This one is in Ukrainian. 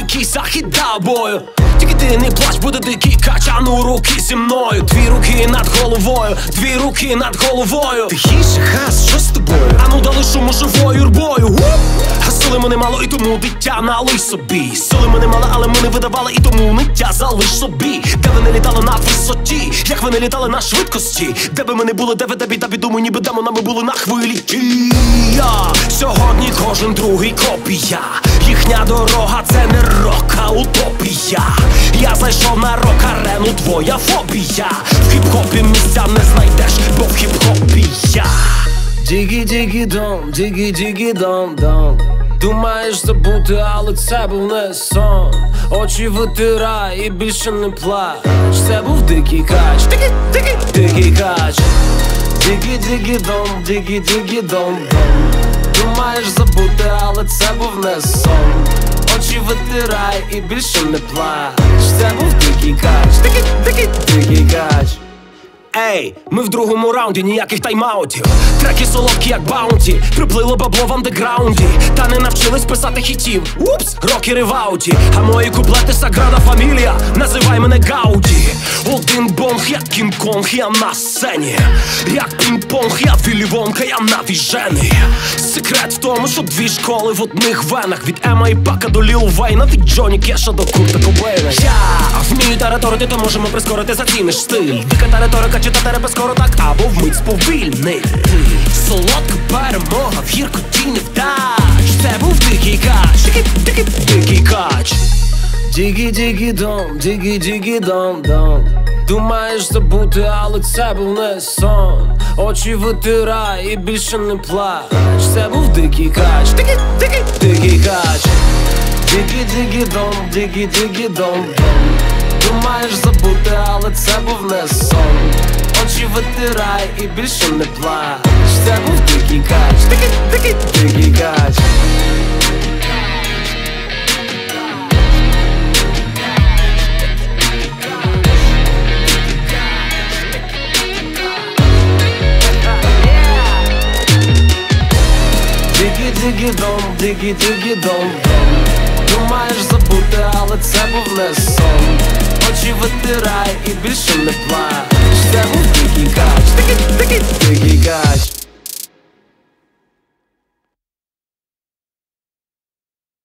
дикий захід бою. Тільки ти не плач, буде дикий кач, а ну руки зі мною. Дві руки над головою, дві руки над головою. Тихіше, газ, що з тобою? А ну дали шуму живою юрбою. А сили ми не мало, і тому дитя налий собі. Сили ми не мали, але ми не видавали, і тому ниття залиш собі. Де ви не літали на висоті, як ви не літали на швидкості. Де би ми не були, де ви, де біда, біду, ніби демонами були на хвилі. І я сьогодні кожен другий копія. Їхня дорога це не рок, а утопія. Я зайшов на рок-арену, твоя фобія. В хіп-хопі місця не знайдеш, бо в хіп-хопі я. Дігі-дігі-дон, дігі-дігі-дон-дон. Думаєш забути, але це був не сон. Очі витирай і більше не плач. Це був дикий кач, дикий кач. Дігі-дігі-дон, дігі-дігі-дон-дон. Думаєш забути, але це був не сон. Очі витирай і більше не плач. Це був дикий кач, дикий кач. Ей, ми в другому раунді, ніяких тайм-аутів. Треки солодкі, як баунті. Приплило бабло в андеграунді. Та не навчились писати хітів. Упс, рокери в ауті. А мої куплети Саграда Фамілія. Називай мене Гауді. Один бонг, як Кінг-Конг, я на сцені. Як пінг-понг, я Віллі Вонка, я на віжені. Секрет в тому, що дві школи в одних венах. Від Ема і Пака до Ліл Вейна, від Джоні Кеша до Курта Кобейна. Я вмію тараторити, то можемо прискорити, заціниш стиль. Дика тараторика, читати репе скоро так, або вмить сповільнити. Солодка перемога, в гіркоті невдач. Це був дикий кач, дикий кач. Дігі-дігі-дон, дігі-дігі-дон-дон. Думаєш забути, але це був не сон. Очі витирай і більше не плач. Це був дикий кач, дикий кач. Дігі-дігі-дон, дігі-дігі-дон-дон. Думаєш забути, але це був не сон. Очі витирай і більше не плач. Це був дикий кач, дикий кач. Дигі-дигі-дон, дигі-дигі-дон. Думаєш забути, але це був не сон. Очі витирай і більше не плач. Це був дикий кач.